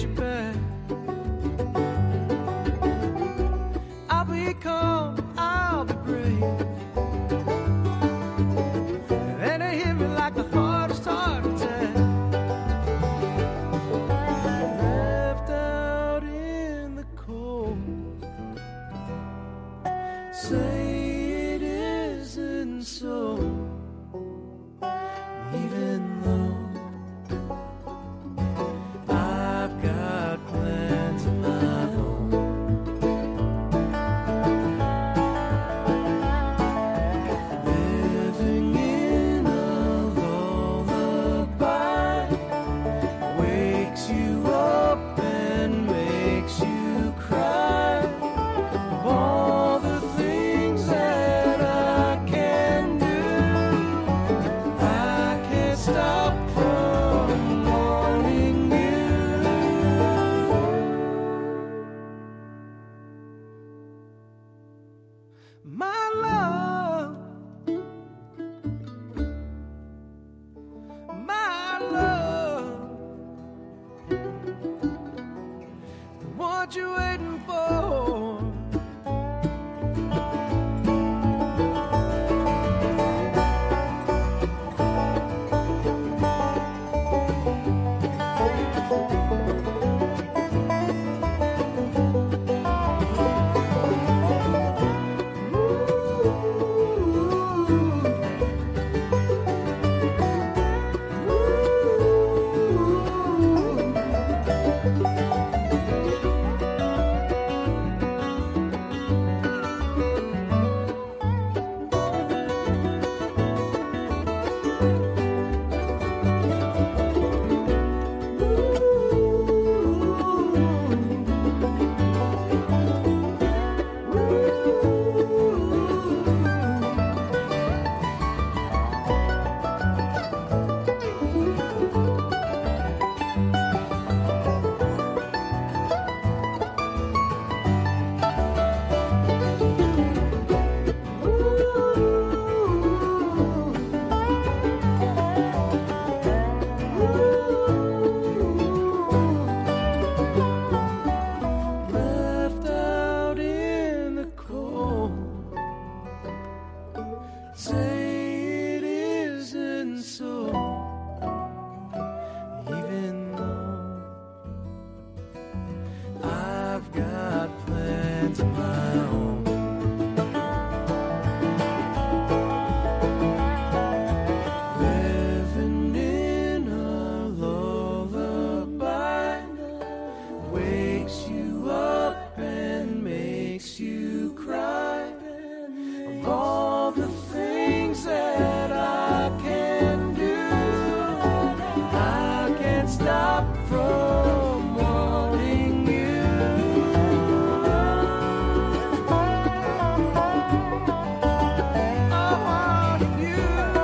you back. I'll be calm, I'll be brave. And it hit me like the hardest heart attack. Left out in the cold. Say it isn't so. Even though I've got plans of my own. Living in a lullaby wakes you up and makes you cry. Of all the things that I can do, I can't stop from wanting you. My love, my love, what you waiting for? Left out in the cold. Say it isn't so. Even though I've got plans of my own. Living in a lullaby wakes you up and makes you cry. Of all the things that I can do, I can't stop from wanting you. I want you.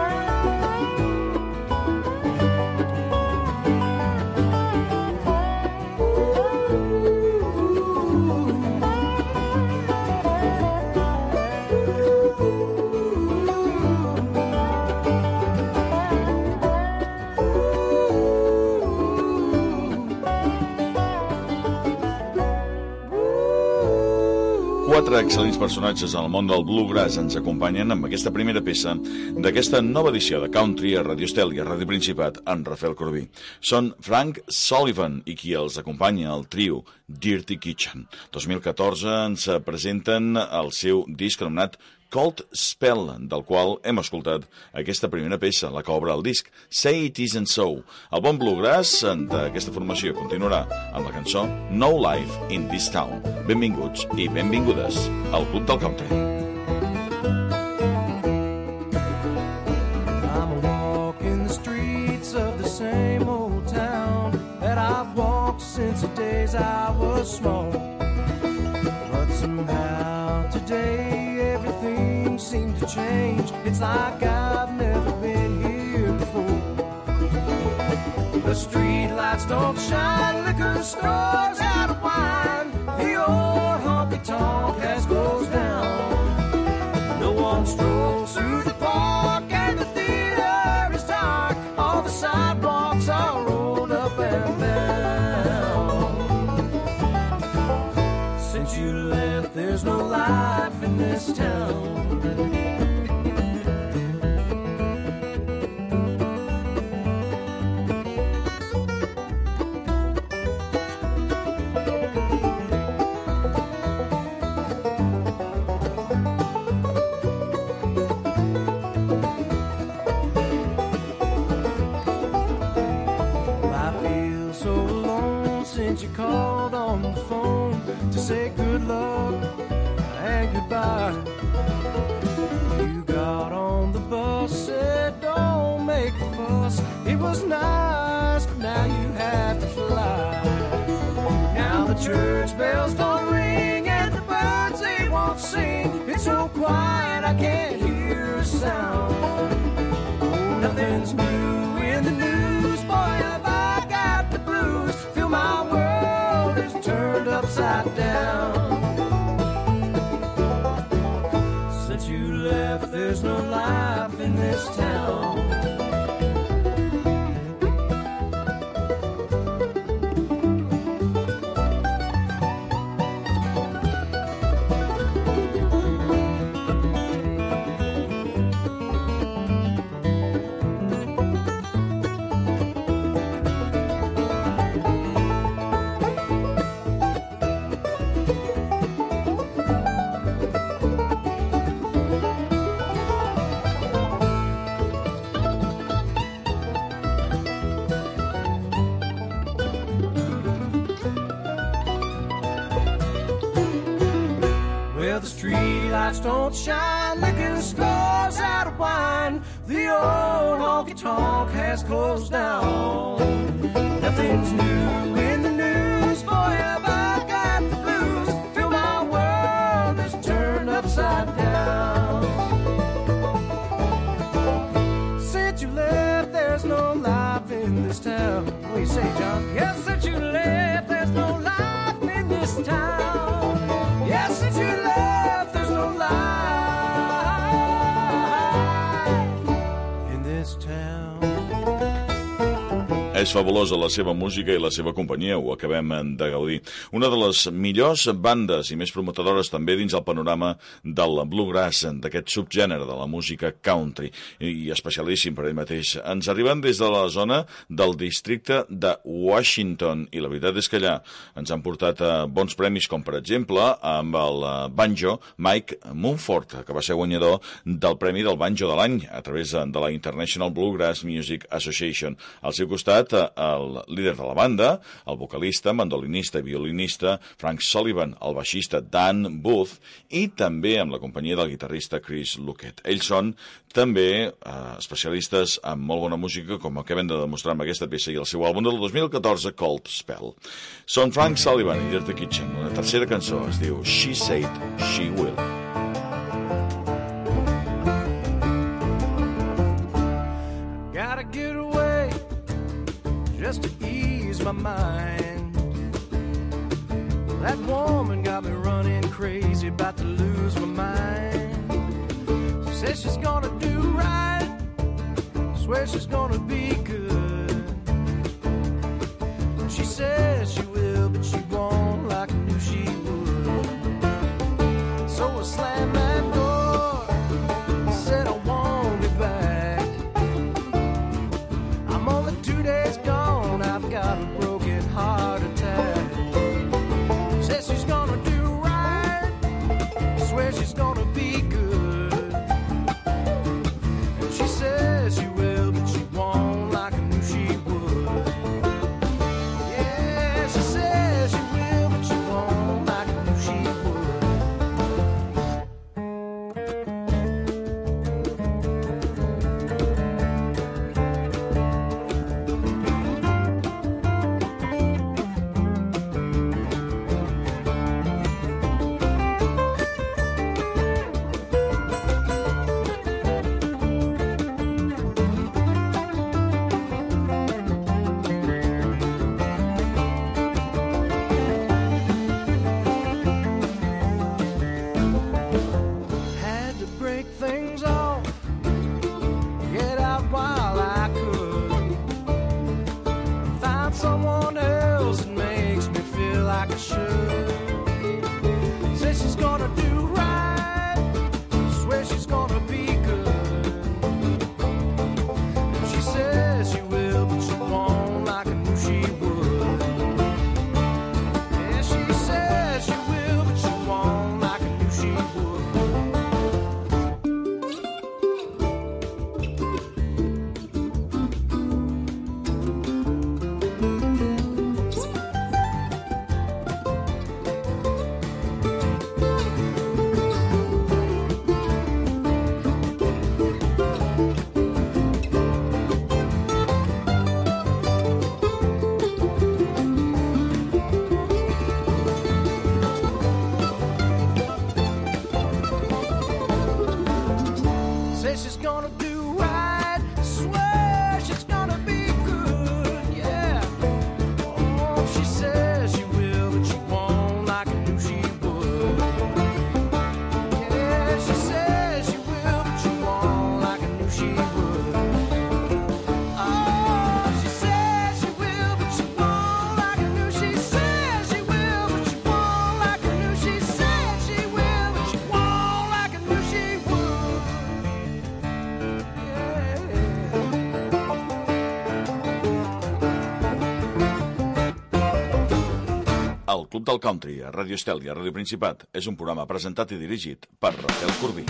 Quatre excel·lents personatges en el món del bluegrass ens acompanyen amb aquesta primera peça d'aquesta nova edició de Country a Radio Estel i a Radio Principat en Rafael Corbí. Són Frank Sullivan i qui els acompanya, el trio Dirty Kitchen. 2014 ens presenten el seu disc anomenat Cold Spell, del qual hem escoltat aquesta primera peça, la que obre el disc, Say It Isn't So. El bon bluegrass d'aquesta formació continuarà amb la cançó No Life in This Town. Benvinguts i benvingudes al Club del Country. I'm a walking the streets of the same old town that I've walked since the days I was small. But somehow today everything seems to change. It's like I've never been here before. The street lights don't shine, liquor stores out of wine. The old honky-tonk has closed down. No one strolls through the park and the theater is dark. All the sidewalks are rolled up and down. this town. You called on the phone to say good luck and goodbye. You got on the bus, said don't make a fuss. It was nice, but now you have to fly. Now the church bells don't ring and the birds they won't sing. It's so quiet I can't hear a sound. Nothing's new in the news, boy, have I got the blues. Feel my world is turned upside down. Since you left, there's no life in this town. The streetlights don't shine, liquor stores out of wine. The old honky-tonk has closed down. Nothing's new in the news, boy, have I got the blues. Feel my world is turned upside down. Since you left, there's no life in this town. What do you say, John? Yes, since you left, there's no life in this town. Yes, since you left, there's no life in this town. És fabulosa la seva música i la seva companyia, ho acabem de gaudir. Una de les millors bandes i més promotadores també dins el panorama del bluegrass, d'aquest subgènere de la música country, i especialíssim per ell mateix. Ens arriben des de la zona del districte de Washington, i la veritat és que allà ens han portat bons premis, com per exemple amb el banjo Mike Mumford, que va ser guanyador del Premi del Banjo de l'any a través de la International Bluegrass Music Association. Al seu costat, el líder de la banda, el vocalista, mandolinista i violinista Frank Sullivan, el baixista Dan Booth i també amb la companyia del guitarrista Chris Luckett. Ells són també especialistes en molt bona música, com acaben de demostrar amb aquesta peça i el seu àlbum del 2014, Cold Spell. Són Frank Sullivan i Dirty Kitchen. Una tercera cançó es diu She Said She Will. Gotta get away just to ease my mind. That woman got me running crazy, about to lose my mind. She says she's gonna do right, swear she's gonna be good. She says she will, but she won't like I knew she would. So I slammed that door, said I won't be back. I'm only 2 days gone, I've got a broken heart attack. Says she's gonna do right, swear she's gonna be good. And she says she will, but she won't like I knew she would. Yeah, she says she will, but she won't like I knew she would. she's gonna do right. Swear she's gonna be good, yeah. Oh, she says she will, but she won't like I knew she would. Yeah, she says she will, but she won't like I knew she would. Oh, she says she will, but she won't like I knew she said she will, but she won't like I knew she said she will, but she won't like I knew she would. El Club del Country a Radio Estel i a Radio Principat és un programa presentat i dirigit per Rafael Corbí.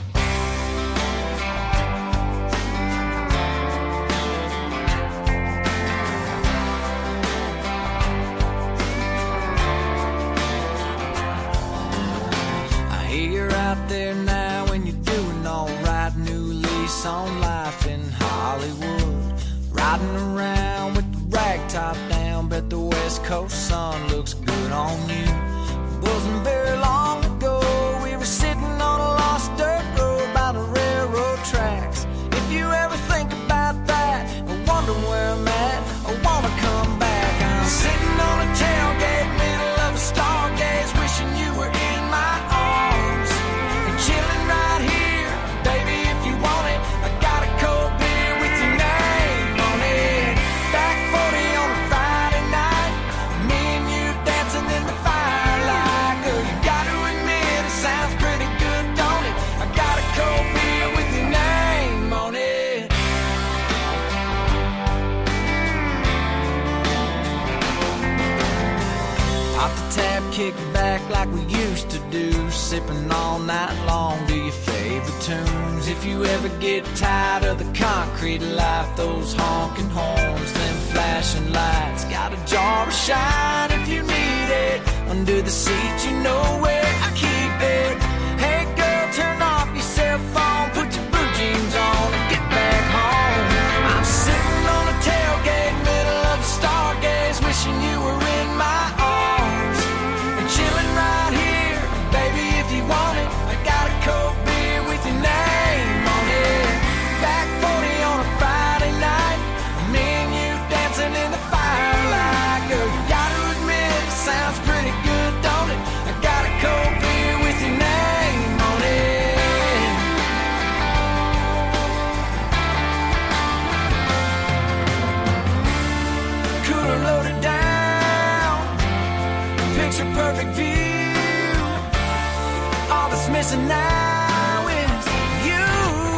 I hear you're out there now and you're doing all right. New lease on life in Hollywood. Riding around with the rag top down. Bet the West Coast sun looks good on you. Wasn't very long ago we were sitting on a lost dirt road by the railroad tracks. If you ever think about that or wonder where I'm at, I wanna come back. I'm sitting on a tailgate, middle of a stargaze, wishing you were in my arms and chilling right here, baby. If you want it, I got a cold beer with your name on it. Back 40 on a Friday night, me and you dancing in the firelight. Girl, you gotta admit it sounds pretty good, don't it? I got a cold beer with your name on it. Pop the tab, kick back like we used to do, sipping all night long to your favorite tunes. If you ever get tired of the concrete life, those honking horns, them flashing lights, got a jar of shine if you need it. Under the seat, you know where I keep it. Hey girl, turn off your cell phone, put your blue jeans on and get back home. I'm sitting on a tailgate, middle of a stargaze, wishing you were in my arms and chilling right here, baby. If you want it, I got a cold beer with your name on it. Back 40 on a Friday night, me and you dancing in the firelight. Girl, you gotta admit it sounds pretty good, don't it? I got a cold beer with your name on it. Cooler loaded down, picture perfect view. All that's missing now is you.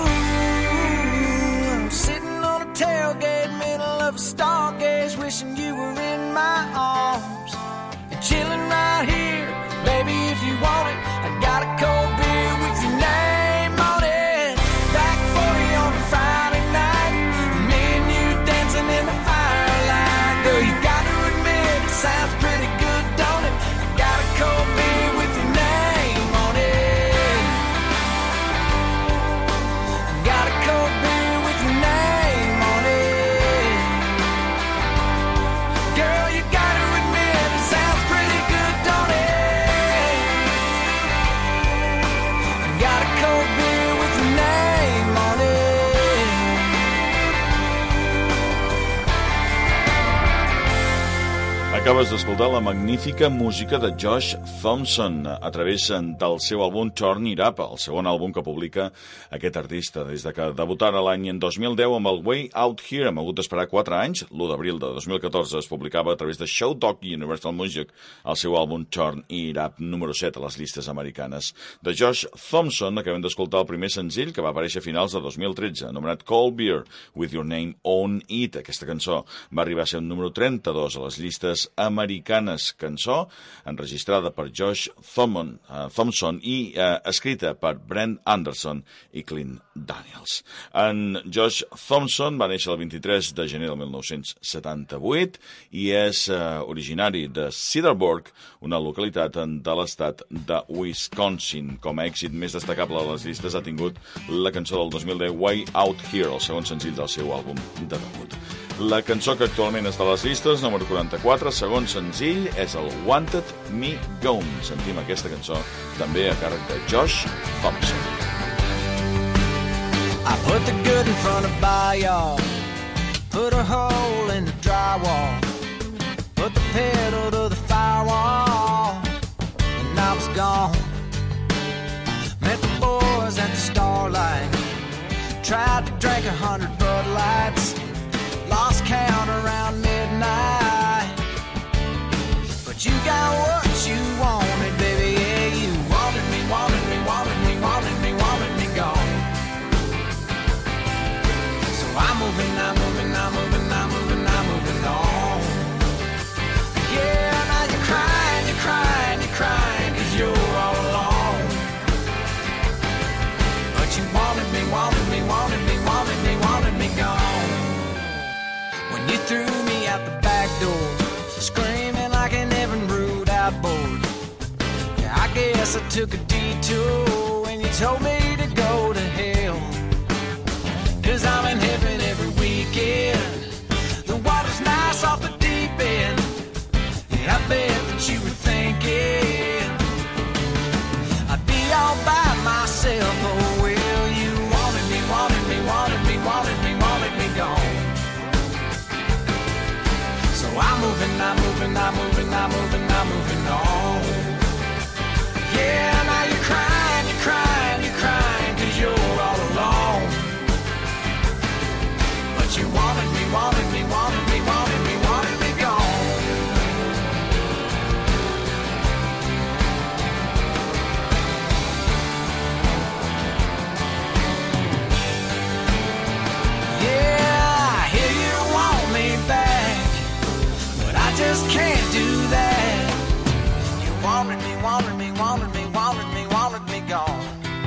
I'm sitting on a tailgate, middle of a stargaze, wishing you were in my arms and chilling right here, baby. If you want it, I got a cold beer with your name on it. Back 40 on a Friday night, me and you dancing in the firelight. Girl, you gotta admit it sounds pretty good, don't it? I got a cold beer with your name on it. Got a cold beer with your name on it. Girl, you gotta admit it sounds pretty good, don't it? Got a cold beer with your name on it. Acabes d'escoltar la magnífica música de Josh Thompson a través del seu àlbum Turn It Up, el segon àlbum que publica aquest artista. Des de que debutara l'any 2010 amb el Way Out Here, hem hagut d'esperar 4 anys. L'1 d'abril de 2014 es publicava a través de Show Dog Universal Music el seu àlbum Turn It Up, número 7 a les llistes americanes. De Josh Thompson acabem d'escoltar el primer senzill que va aparèixer a finals de 2013, anomenat Cold Beer With Your Name On It. Aquesta cançó va arribar a ser un número 32 a les llistes americanes, cançó enregistrada per Josh Thompson i escrita per Brent Anderson i Clint Daniels. En Josh Thompson va néixer el 23 de gener del 1978 i és originari de Cedarburg, una localitat de l'estat de Wisconsin. Com a èxit més destacable de les llistes ha tingut la cançó del 2010 Way Out Here, el segon senzill del seu àlbum de debut. La cançó que actualment està a les llistes, número 44, segon senzill, és el Wanted Me Gone. Sentim aquesta cançó també a càrrec de Josh Thompson. I Put the good in front of buy, y'all. Put a hole in the drywall. Put the pedal to the firewall. And I was gone. Met the boys at the Starlight. Tried to drink 100 Bud Lights. Lost count around midnight. But you got what you wanted, baby. Yeah, you wanted me, wanted me, wanted me, wanted me, wanted me gone. So I'm moving, I'm moving, I'm moving, I'm moving, I'm moving on. Yeah, now you're crying, you're crying, you're crying, 'cause you're all alone. But you wanted me, wanted me, wanted me, wanted me, wanted me gone. When you threw me out the back door, screaming like an Evan Root outboard. Yeah, I guess I took a detour when you told me to go to hell. 'Cause I'm in heaven every weekend. The water's nice off the deep end. Yeah, I bet that you were thinking I'd be all by myself. Oh, well, you wanted me, wanted me, wanted me, wanted me, wanted me gone. So I'm moving, I'm moving, I'm moving, I'm moving, I'm moving on. Yeah, now you're crying, you're crying, you're crying, 'cause you're all alone. But you wanted me, wanted me, wanted me, wanted me, wanted me gone. Yeah, I hear you want me back, but I just can't do that. You wanted me, wanted me, wanted me, wanted me, wanted me gone.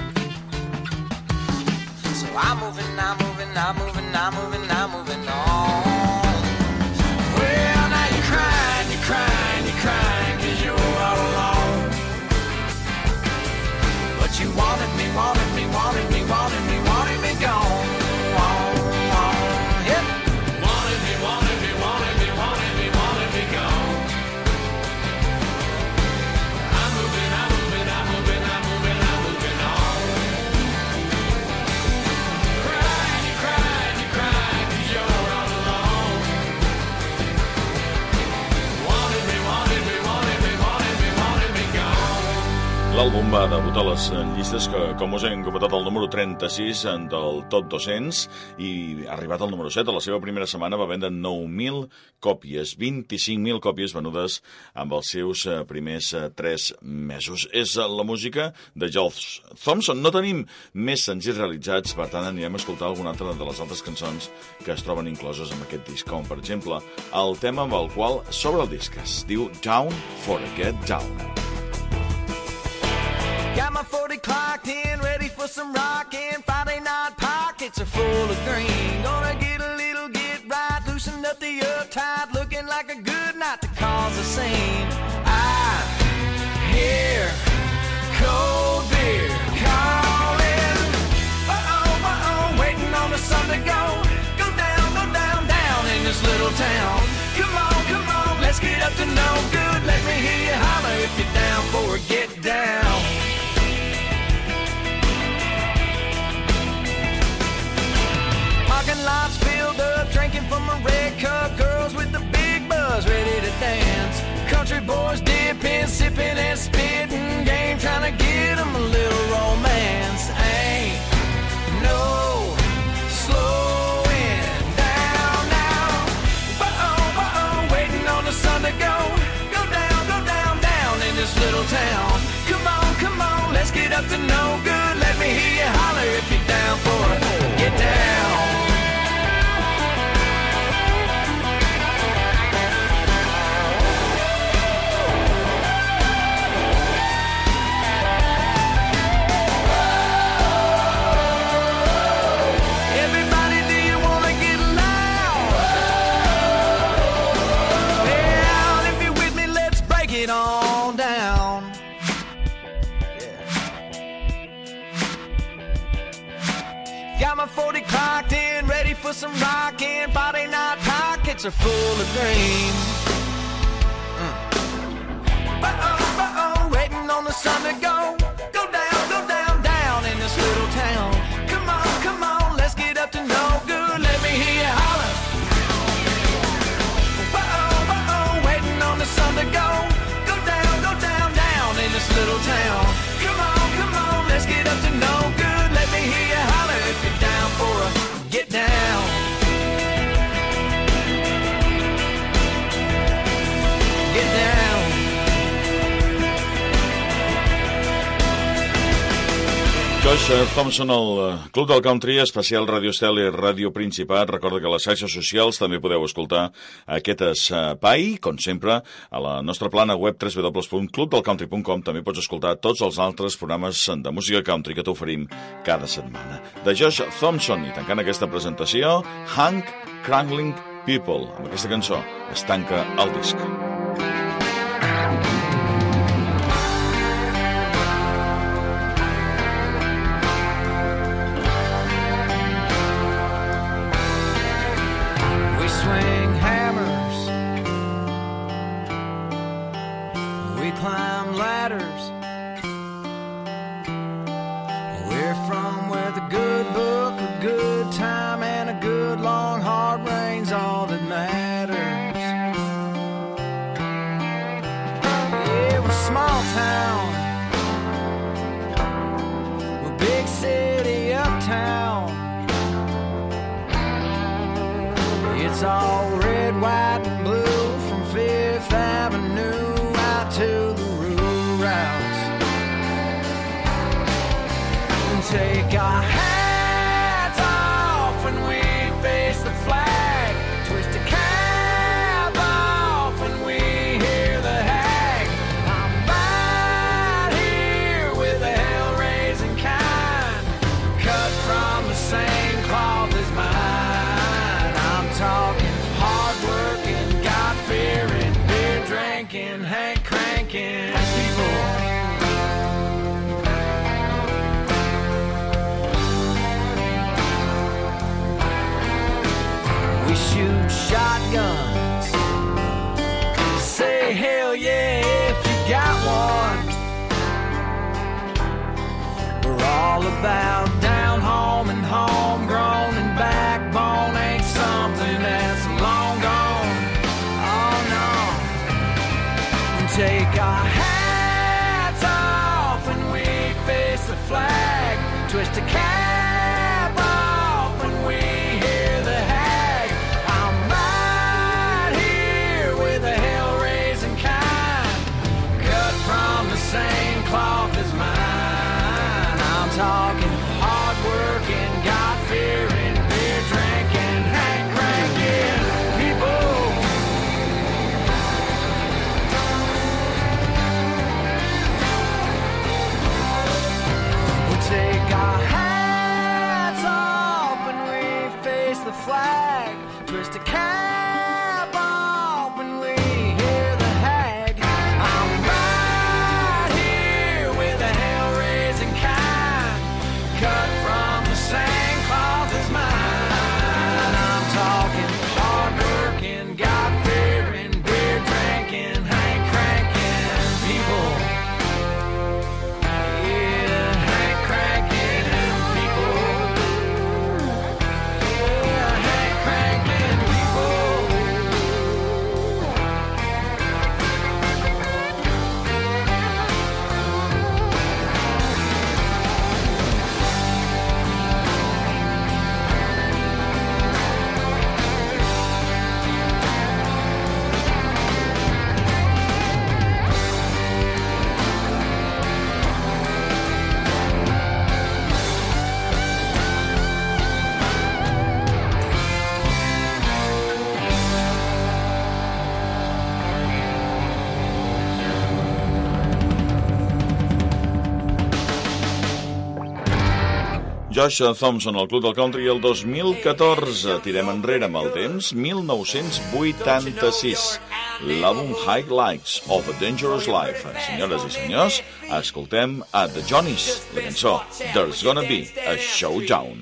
So I'm moving, I'm moving, I'm moving, I'm moving, I'm moving on. Well, now you're crying, you're crying, you're crying, 'cause you're all alone. But you wanted me, wanted me, wanted me, wanted me, wanted me gone. Yep. Wanted me, wanted me, wanted me, wanted me, wanted me gone. I'm moving, I'm moving, I'm moving, I'm moving, I'm moving on. Crying, you're crying, you're crying, 'cause you're all alone. Wanted me, wanted me, wanted me, wanted me, wanted me gone. L'àlbum va debutar a les llistes que, com us hem comentat, el número 36 del Top 200 i ha arribat al número 7. A la seva primera setmana va vendre 9.000 còpies, 25.000 còpies venudes amb els seus primers 3 mesos. És la música de Josh Thompson. No tenim més senzills realitzats, per tant anirem a escoltar alguna altra de les altres cançons que es troben incloses en aquest disc, com per exemple el tema amb el qual s'obre el disc. Es diu Down for a Get Down. Got my 40 clocked in, ready for some rockin'. Friday night pockets are full of green. Gonna get a little get right, loosen up the uptight, looking like a good night to cause a scene. I hear cold beer calling. Uh-oh, waiting on the sun to go. Go down, down in this little town. Come on, let's get up to no good. Let me hear you holler if you're down for a get down. Parking lots filled up, drinking from a red cup. Girls with the big buzz ready to dance. Country boys dipping, sipping and spitting. Game trying to get them a little romance. Ain't no slowing down now. Uh-oh, waiting on the sun to go. Go down in this little town. Come on, let's get up to no good. Let me hear you holler if you're down for it. Get down. Got my 40 clocked in, ready for some rockin'. Friday night pockets are full of green. Uh-oh, waiting on the sun to go. Go down in this little town. Come on, let's Josh Thompson, el Club del Country, especial Radio Estel i Ràdio Principat. Recorda que a les xarxes socials també podeu escoltar aquest espai, com sempre, a la nostra plana web www.clubdelcountry.com. També pots escoltar tots els altres programes de música country que t'oferim cada setmana. De Josh Thompson, i tancant aquesta presentació, Hank Crankling People. Amb aquesta cançó es tanca el disc. Swing hammers, we climb ladders. We're from where the good book, a good time, and a good long hard rain's all that matters. Yeah, we're a small town, we're big city uptown. It's all red, white, and blue from Fifth Avenue out to the rural routes. And take our hats off when we face the flag. Twist a cap off when we hear the hag. I'm right here with the hell-raising kind, cut from the same cloth as mine. Talking, hard-working, God-fearing, beer-drinking, Hank-cranking people. We shoot shotguns, say hell yeah if you got one. We're all about down home and homegrown, and backbone ain't something that's long gone. Oh no. Take our hats off when we face the flag. Twist a cap off when we hear the hag. I'm right here with the hell-raising kind, cut from the same cloth as mine. I'm talking hard-working, God-fearing, beer-drinking, Hank-cranking people. We'll take our hats off when we face the flag. Twist a cap off when we hear the hag. I'm right here with the hell-raising kind, cut from the same cloth as mine. I'm talking hard-working, God-fearing, beer-drinking, Hank-cranking people. Yeah, Hank-cranking people. Yeah, Hank-cranking people. Josh Thompson, al Club del Country, el 2014. Tirem enrere amb el temps, 1986. L'àlbum High Lights of a Dangerous Life. Senyores i senyors, escoltem a The Johnnies, la cançó There's Gonna Be a Showdown.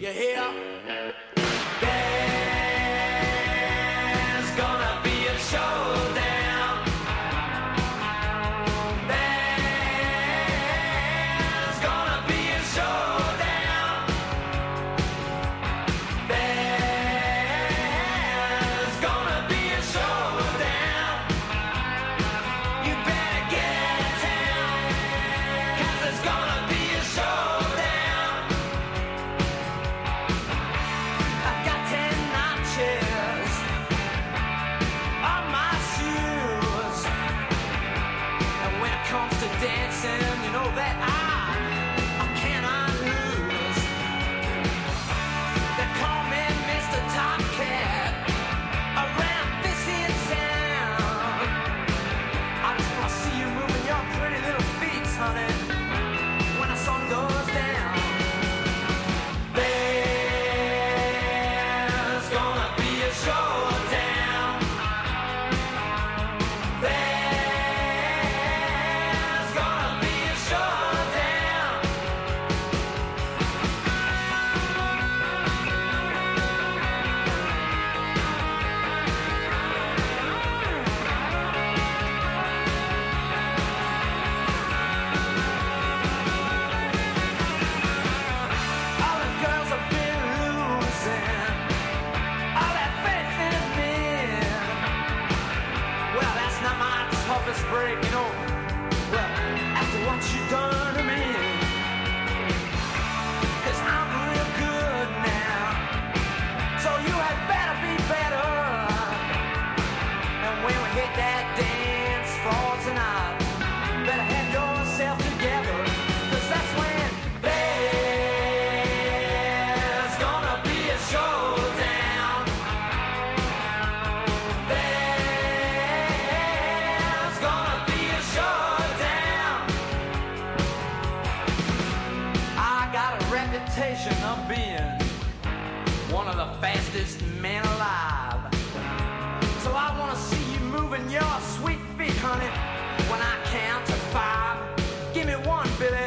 craziest man alive. So I wanna see you moving your sweet feet, honey. When I count to 5, give me 1, Billy.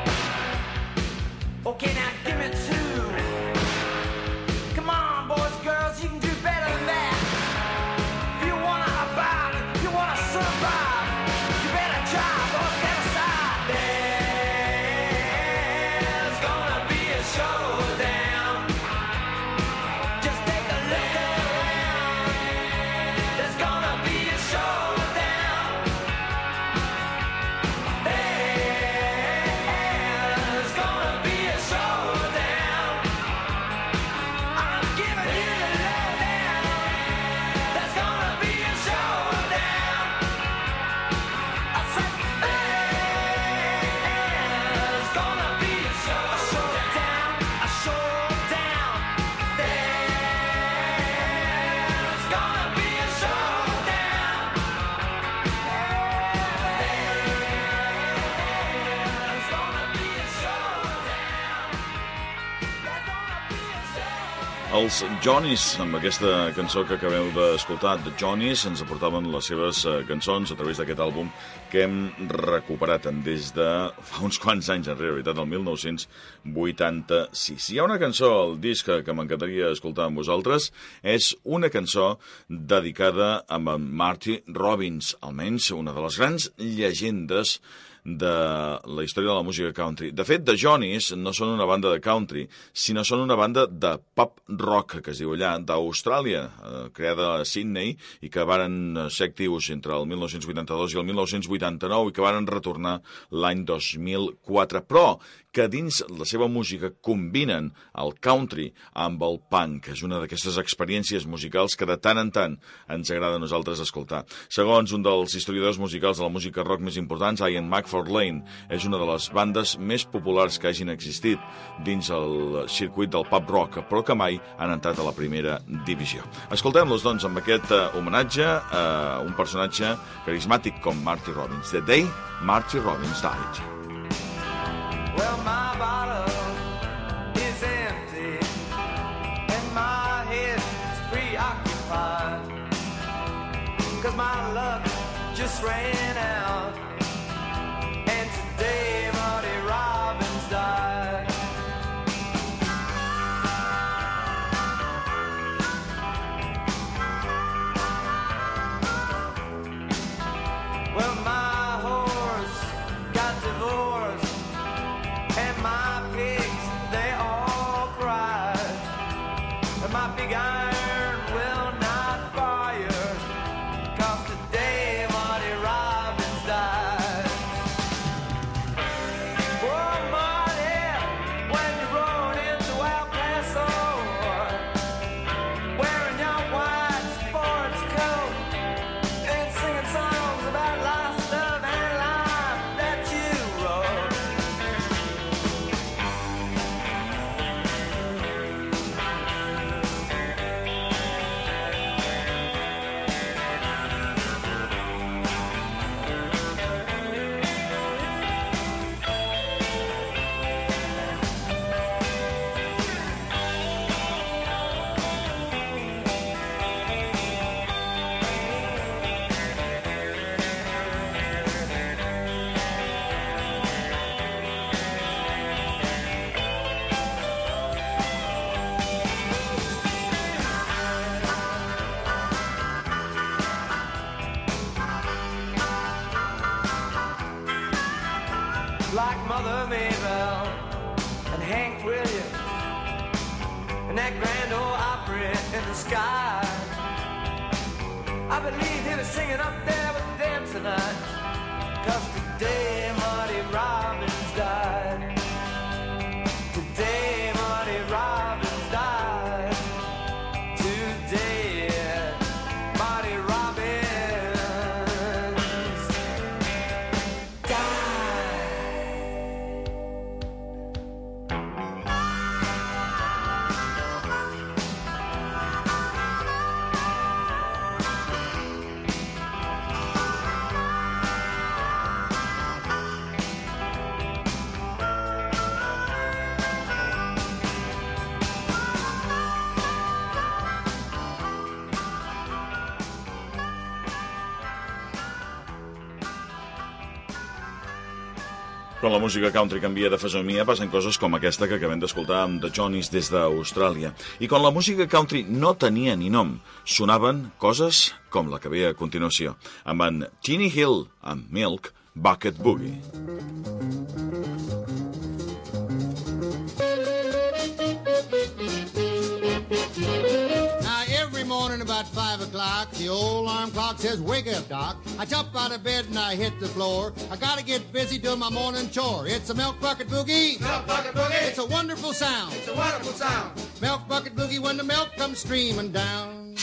Okay, now give me 2. Come on, boys, girls, you can do better than that. If you wanna abide, if you wanna survive, you better try, boys, step aside. There's gonna be a showdown. Just take a look around. There's gonna be a showdown. There's gonna be a showdown. I'm giving you the lowdown. There's gonna be a showdown. I said there's gonna be a showdown. A showdown. There's gonna be a showdown. There's gonna be a showdown. There's gonna be a showdown. Els Johnnies, amb aquesta cançó que acabeu d'escoltar, The Johnnies, ens aportaven les seves cançons a través d'aquest àlbum que hem recuperat des de fa uns quants anys enrere, veritat, el 1986. Hi ha una cançó al disc que m'encantaria escoltar amb vosaltres, és una cançó dedicada a en Marty Robbins, almenys una de les grans llegendes de la història de la música country. De fet, The Johnnies no són una banda de country, sinó són una banda de pop rock, que es diu allà, d'Austràlia, creada a Sydney, i que varen ser actius entre el 1982 i el 1989 i que varen retornar l'any 2004. Però que dins la seva música combinen el country amb el punk. És una d'aquestes experiències musicals que de tant en tant ens agrada a nosaltres escoltar. Segons un dels historiadors musicals de la música rock més importants, Ian McFarlane, és una de les bandes més populars que hagin existit dins el circuit del pop rock, però que mai han entrat a la primera divisió. Escoltem-los, doncs, amb aquest homenatge a un personatge carismàtic com Marty Robbins. The Day Marty Robbins Died. Well, my bottle is empty and my head is preoccupied, 'cause my luck just ran out and today Marty Robbins died. Well, my horse got divorced and my pigs, they all cried. And my big iron will not fire, 'cause today Marty Robbins died. Oh, Marty, when you rode into El Paso, wearing your white sports coat and singing songs about lost love and life that you wrote. Like Mother Maybelle and Hank Williams and that Grand Ole Opry in the sky. I believe he was singing up there with them tonight, 'cause today Marty Robbins died. Today Marty Robbins died. Today Marty Robbins died. Quan la música country canvia de fesomia passen coses com aquesta que acabem d'escoltar amb The Johnnies des d'Austràlia. I quan la música country no tenia ni nom, sonaven coses com la que ve a continuació, amb en Tiny Hill amb Milk Bucket Boogie. About 5 o'clock, the old alarm clock says, "Wake up, Doc." I jump out of bed and I hit the floor. I gotta get busy doing my morning chore. It's a milk bucket boogie. Milk bucket boogie. It's a wonderful sound. It's a wonderful sound. Milk bucket boogie when the milk comes streaming down.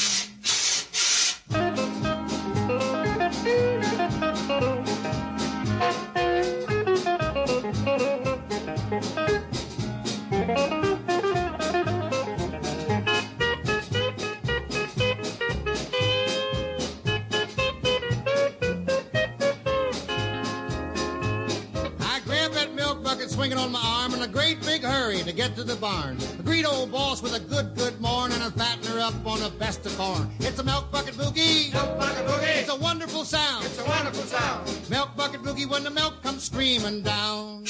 Swinging on my arm in a great big hurry to get to the barn. A great old boss with a good morn and a fatten her up on the best of corn. It's a milk bucket boogie. Milk bucket boogie. It's a wonderful sound. It's a wonderful sound. Milk bucket boogie when the milk comes screaming down.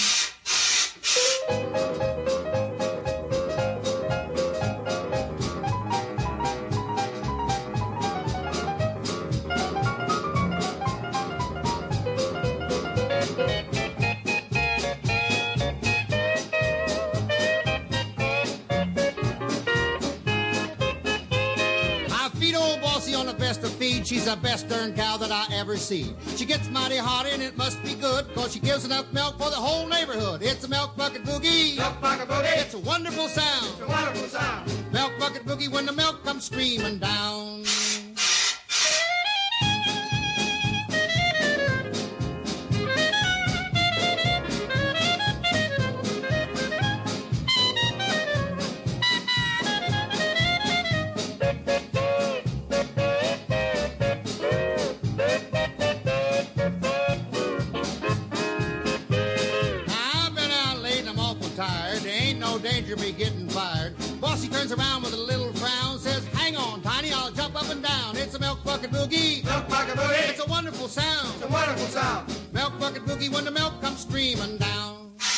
On the best of feed, she's the best darn cow that I ever see. She gets mighty hot and it must be good, cause she gives enough milk for the whole neighborhood. It's a milk bucket boogie. Milk bucket boogie. It's a wonderful sound. It's a wonderful sound. Milk bucket boogie when the milk comes streaming down. Danger me getting fired. Bossy turns around with a little frown, says, "Hang on, Tiny, I'll jump up and down." It's a milk bucket boogie. Milk bucket boogie. It's a wonderful sound. It's a wonderful sound. Milk bucket boogie when the milk comes streaming down.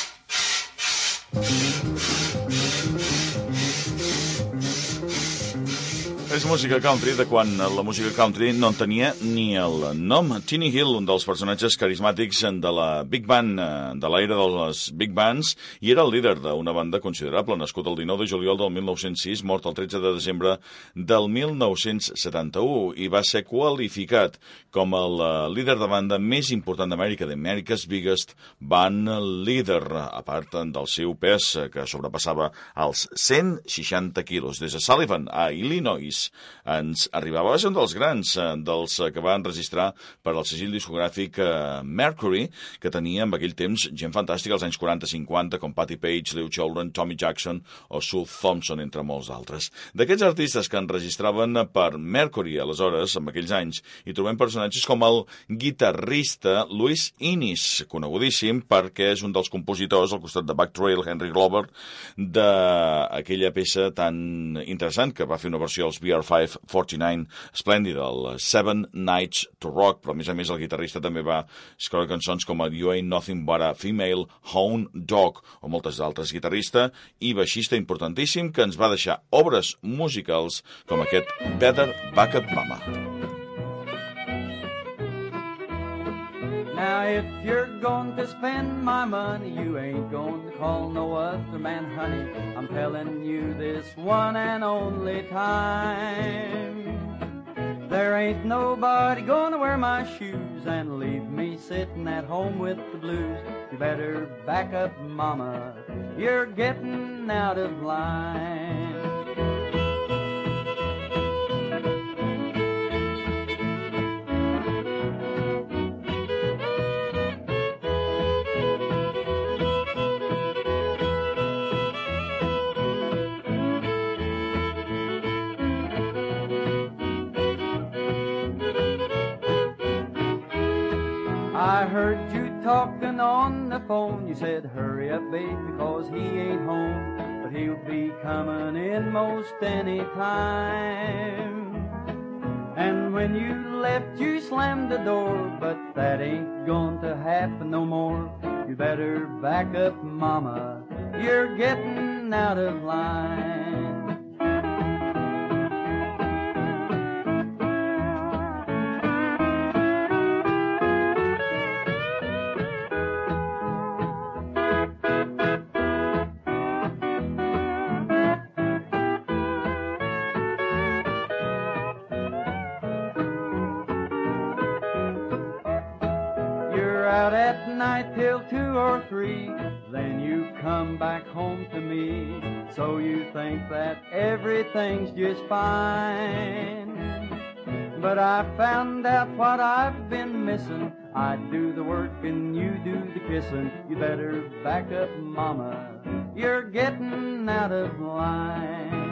És música country de quan la música country no en tenia ni el nom. Tiny Hill, un dels personatges carismàtics de la Big Band, de l'era de les Big Bands, i era el líder d'una banda considerable, nascut el 19 de juliol del 1906, mort el 13 de desembre del 1971, i va ser qualificat com el líder de banda més important d'Amèrica, d'America's Biggest Band Leader, a part del seu pes, que sobrepassava els 160 quilos. Des de Sullivan, a Illinois, ens arribava, va ser un dels grans, dels que va enregistrar per al segell discogràfic Mercury, que tenia en aquell temps gent fantàstica als anys 40-50, com Patti Page, Leo Children, Tommy Jackson o Sue Thompson, entre molts d'altres. D'aquests artistes que enregistraven per Mercury, aleshores, en aquells anys, hi trobem personatges com el guitarrista Louis Innis, conegudíssim perquè és un dels compositors, al costat de Buck Trail, Henry Glover, d'aquella peça tan interessant que va fer una versió als VR549 esplèndida, el Seven Nights to Rock, però a més el guitarrista també va escriure cançons com el You Ain't Nothing But a Female Hound Dog o moltes d'altres. Guitarrista i baixista importantíssim que ens va deixar obres musicals com aquest Better Backup Mama. Now if you're going to spend my money, you ain't going to call no other man honey. I'm telling you this one and only time. There ain't nobody gonna wear my shoes and leave me sitting at home with the blues. You better back up, mama, you're getting out of line. I heard you talking on the phone. You said, hurry up, babe, because he ain't home. But he'll be coming in most any time. And when you left, you slammed the door. But that ain't going to happen no more. You better back up, mama, you're getting out of line. Out at night till 2 or 3, then you come back home to me. So you think that everything's just fine, but I found out what I've been missing. I do the work and you do the kissing. You better back up, mama, you're getting out of line.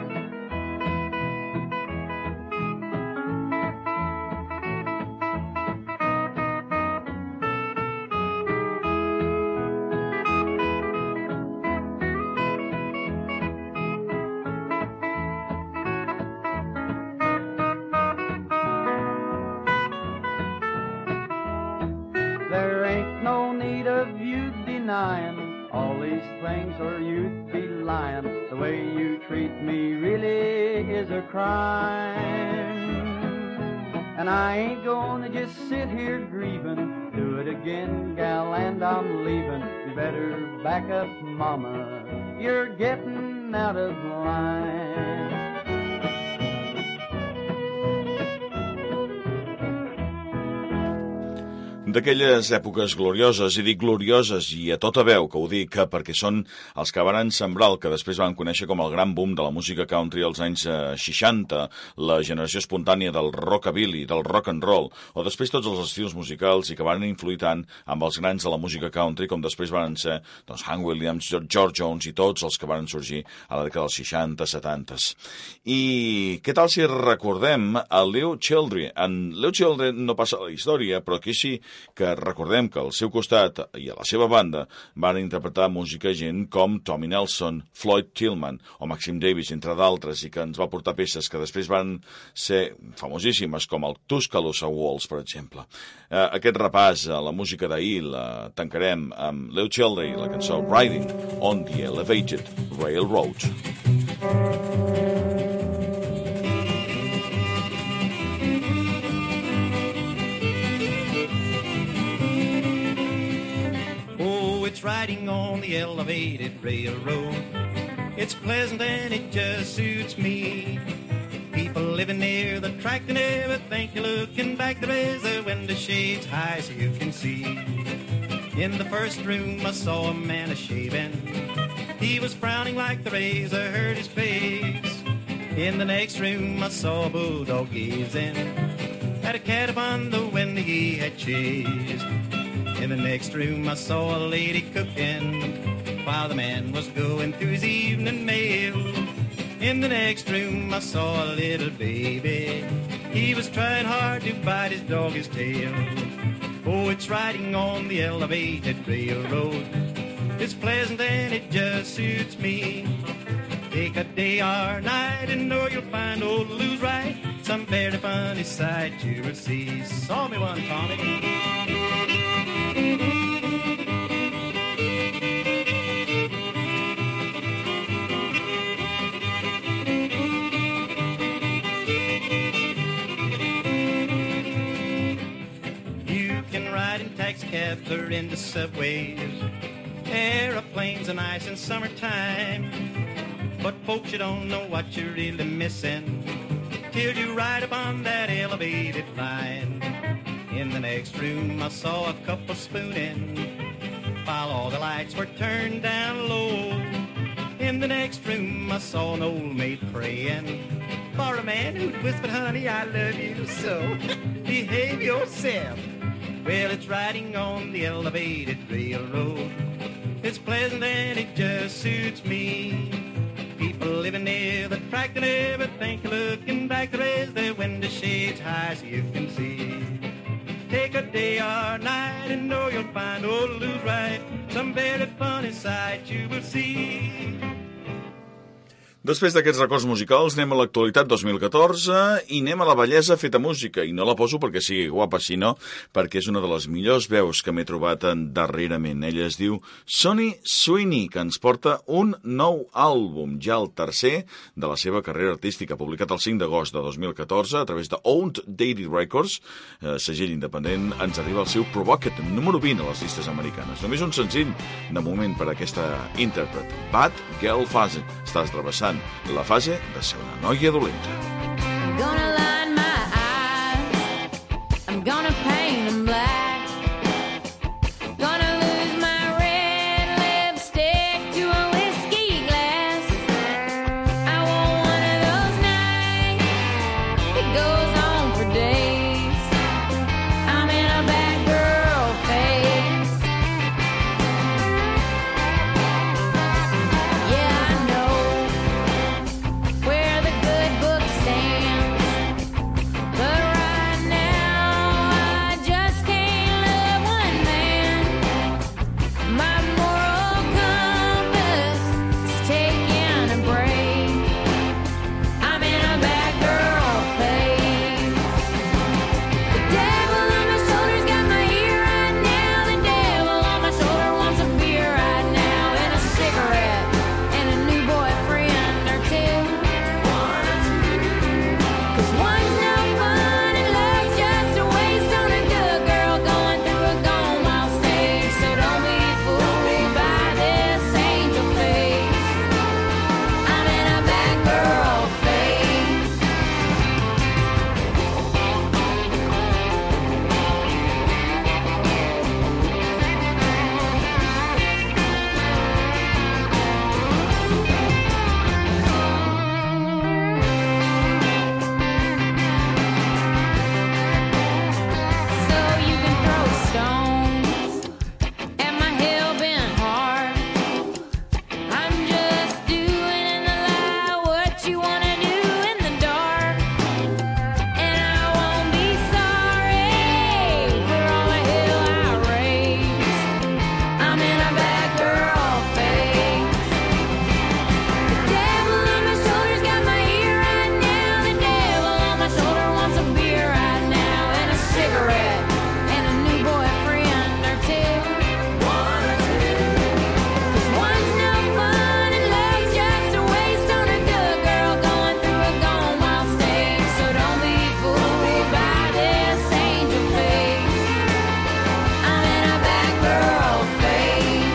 There ain't no need of you denying all these things, or you'd be lying. The way you treat me really is a crime, and I ain't gonna just sit here grieving. Do it again, gal, and I'm leaving. You better back up, mama, you're getting out of line. D'aquelles èpoques glorioses, i dic glorioses i a tota veu que ho dic perquè són els que van sembrar el que després van conèixer com el gran boom de la música country als anys 60, la generació espontània del rockabilly, del rock and roll, o després tots els estils musicals i que van influir tant amb els grans de la música country com després van ser doncs, Hank Williams, George Jones i tots els que van sorgir a la dècada dels 60, 70. I què tal si recordem a Leo Childrey? En Leo Childrey no passa a la història, però aquí sí que recordem que al seu costat i a la seva banda van interpretar música gent com Tommy Nelson, Floyd Tillman o Maxim Davis, entre d'altres, i que ens va portar peces que després van ser famosíssimes, com el Tuscaloosa Waltz, per exemple. Aquest repàs a la música d'ahir la tancarem amb Leo Childrey, la cançó Riding on the Elevated Railroad. Riding on the elevated railroad, it's pleasant and it just suits me. People living near the track, they never think you're looking back. There is a window shades high so you can see. In the first room I saw a man a-shaving. He was frowning like the razor hurt his face. In the next room I saw a bulldog gazing at a cat upon the window he had chased. In the next room I saw a lady cooking while the man was going through his evening mail. In the next room I saw a little baby. He was trying hard to bite his dog's tail. Oh, it's riding on the elevated railroad. It's pleasant and it just suits me. Take a day or night and know you'll find old Lou's right. Some very funny sight you will see. Saw me one, Tommy. Cabs or into subways, aeroplanes and ice in summertime. But folks, you don't know what you're really missing till you ride upon that elevated line. In the next room I saw a couple spooning while all the lights were turned down low. In the next room I saw an old maid praying for a man who'd whispered, honey, I love you so. Behave yourself. Well, it's riding on the elevated railroad. It's pleasant and it just suits me. People living near the track, they never think you're looking back. They raise their window shades high so you can see. Take a day or night and know you'll find old Lou's right. Some very funny sight you will see. Després d'aquests records musicals, anem a l'actualitat 2014 i anem a la bellesa feta música. I no la poso perquè sigui guapa, sinó perquè és una de les millors veus que m'he trobat darrerament. Ella es diu Sonny Sweeney, que ens porta un nou àlbum, ja el tercer de la seva carrera artística, publicat el 5 d'agost de 2014 a través de Owned Daily Records, segell independent. Ens arriba el seu Provocative, número 20 a les llistes americanes. Només un senzill de moment per a aquesta intèrpret. Bad Girl Fase. Estàs travessant la fase de ser una noia dolenta. I'm gonna line my eyes, I'm gonna paint them black, gonna lose my red lipstick to a whiskey glass. I want one of those nights that goes on for days. I'm in a bad girl phase. Yeah, I know where the good book stands, but right now I just can't love one man. My moral compass is taking a break. I'm in a bad girl phase. The devil on my shoulder's got my ear right now. The devil on my shoulder wants a beer right now, and a cigarette, and a new boyfriend or two. 'Cause one's no fun and love's just a waste on a good girl going through a gone wild stage. So don't be fooled by this angel face. I'm in a bad girl phase. So you can throw stones at my hell-bent heart. I'm just doing in the light what you wanna do in the dark. And I won't be sorry for all the hell I raised. I'm in a bad girl phase. The devil on my shoulder's got my ear right now. The devil on my shoulder wants a beer right now, and a cigarette, and a new boyfriend or two. 'Cause one's no fun and love's just a waste on a good girl going through a gone wild stage. So don't be fooled by this angel face. I'm in a bad girl phase.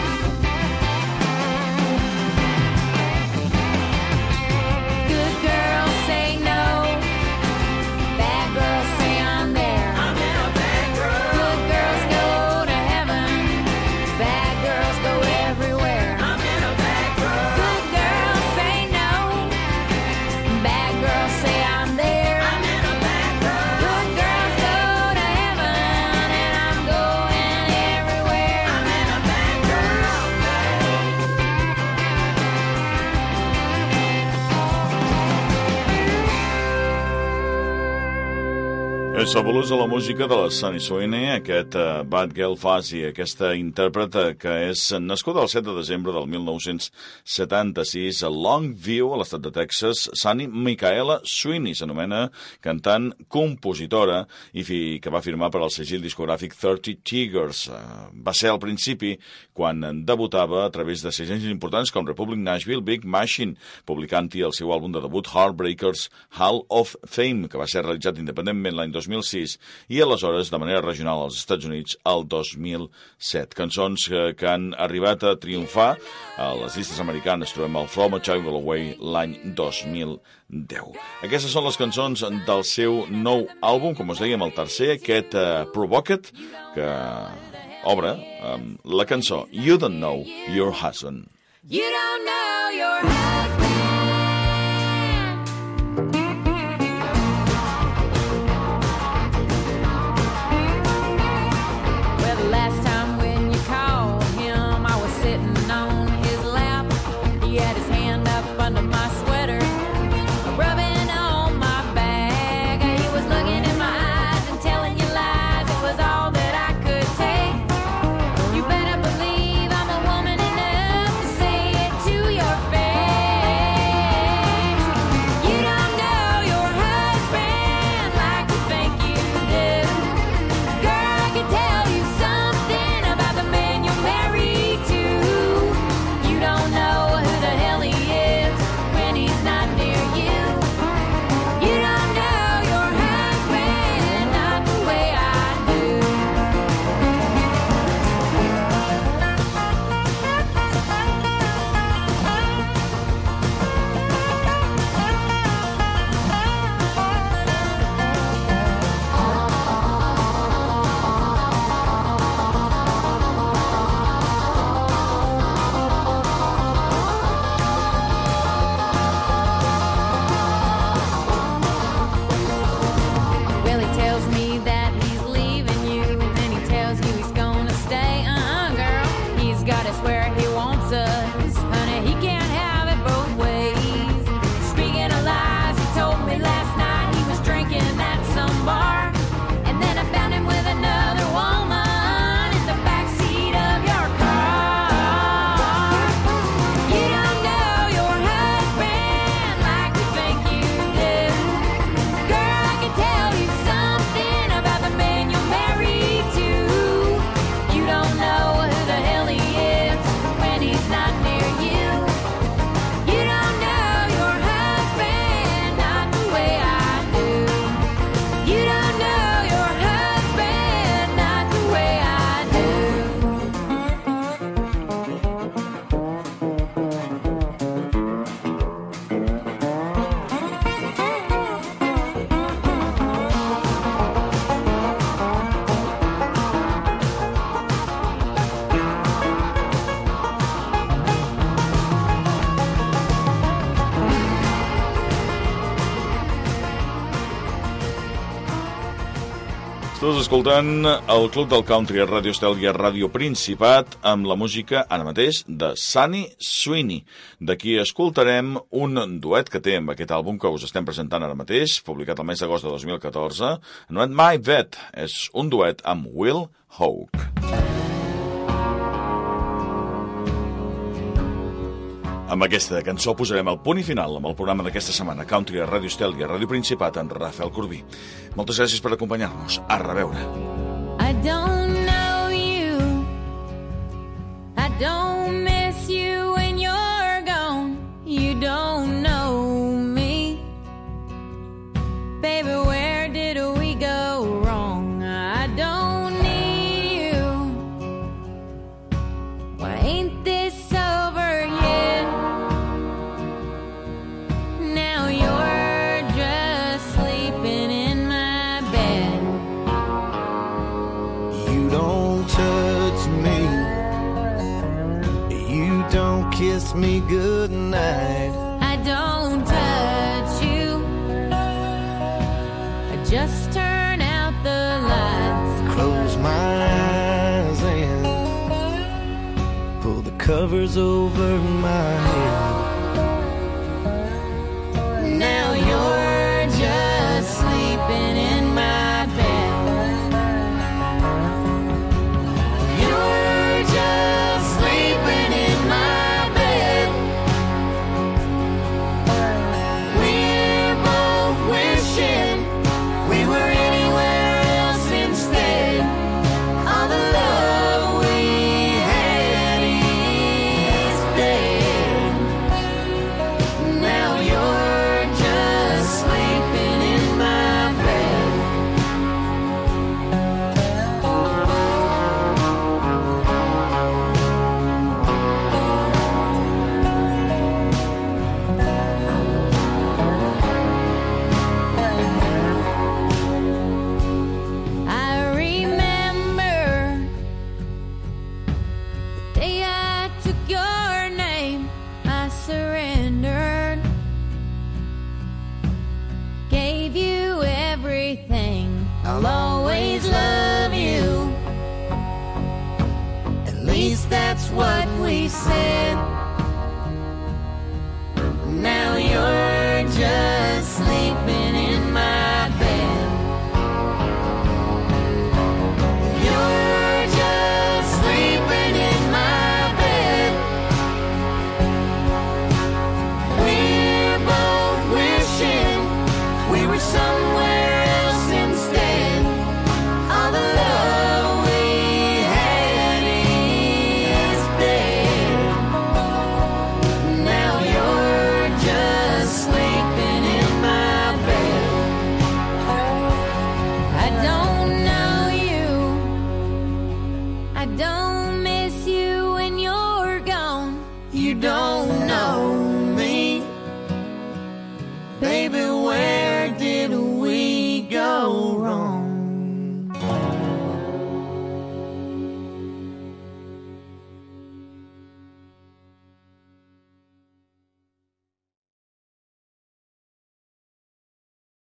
Good girls say no, bad girls say I'm there. I'm in a bad girl. Good girls go to heaven, bad girls go everywhere. I'm in a bad girl. Good girls say no, bad girls say I'm there. I'm in a bad girl. Good girls go to heaven, and I'm going everywhere. I'm in a bad girl. És fabulosa la música de la Sonny Sweeney, aquest Bad Girl Fuzzy, aquesta intèrpreta que és nascuda el 7 de desembre del 1976 a Longview, a l'estat de Texas. Sonny Michaela Sweeney s'anomena, cantant, compositora, i que va firmar per al segell discogràfic 30 Tigers. Va ser al principi quan debutava a través de segells importants com Republic Nashville, Big Machine, publicant-hi el seu àlbum de debut Heartbreakers Hall of Fame, que va ser realitzat independentment l'any 2006 i aleshores de manera regional als Estats Units el 2007. Cançons que han arribat a triomfar a les llistes americanes. Trobem el From a Child Away l'any 2010. Aquestes són les cançons del seu nou àlbum, com us dèiem, el tercer, aquest Provocative, que obre amb la cançó You Don't Know Your Husband. You don't know your husband. Well, the last time when you called him, I was sitting on his lap. He had his hand up under my sweater, rubbing on my back. He was looking in my eyes and telling you lies. It was all that I could take. You better believe I'm a woman enough to say it to your Estàs escoltant el Club del Country a Ràdio Estel i a Ràdio Principat amb la música, ara mateix, de Sunny Sweeney. D'aquí escoltarem un duet que té amb aquest àlbum que us estem presentant ara mateix, publicat el mes d'agost de 2014, anomenat My Vet. És un duet amb Will Hoke. Amb aquesta cançó posarem el punt i final amb el programa d'aquesta setmana, Country a Ràdio Estel i a Ràdio Principat, en Rafael Corbí. Moltes gràcies per acompanyar-nos. A reveure. I don't know you. I don't miss you when you're gone. You don't know me. Baby, where did we go wrong? I don't need you. Why ain't this over yet? Now you're just sleeping in my bed. You don't touch me. You don't kiss me goodnight. I don't touch you. I just turn out the lights. Close my eyes and pull the covers over my head. Now you're just sleeping in my bed. You're just sleeping in my bed. We're both wishing we were anywhere else instead. All the love we had is dead. Now you're just sleeping in my bed. I remember the day I took your name. I surrendered, gave you everything. I'll always love you. At least that's what we said. Now you're just sleeping in my bed. You're just sleeping in my bed. We're both wishing we were somewhere else instead. All the love we had is dead. Now you're just sleeping in my bed. I don't know you. I don't miss you when you're gone. You don't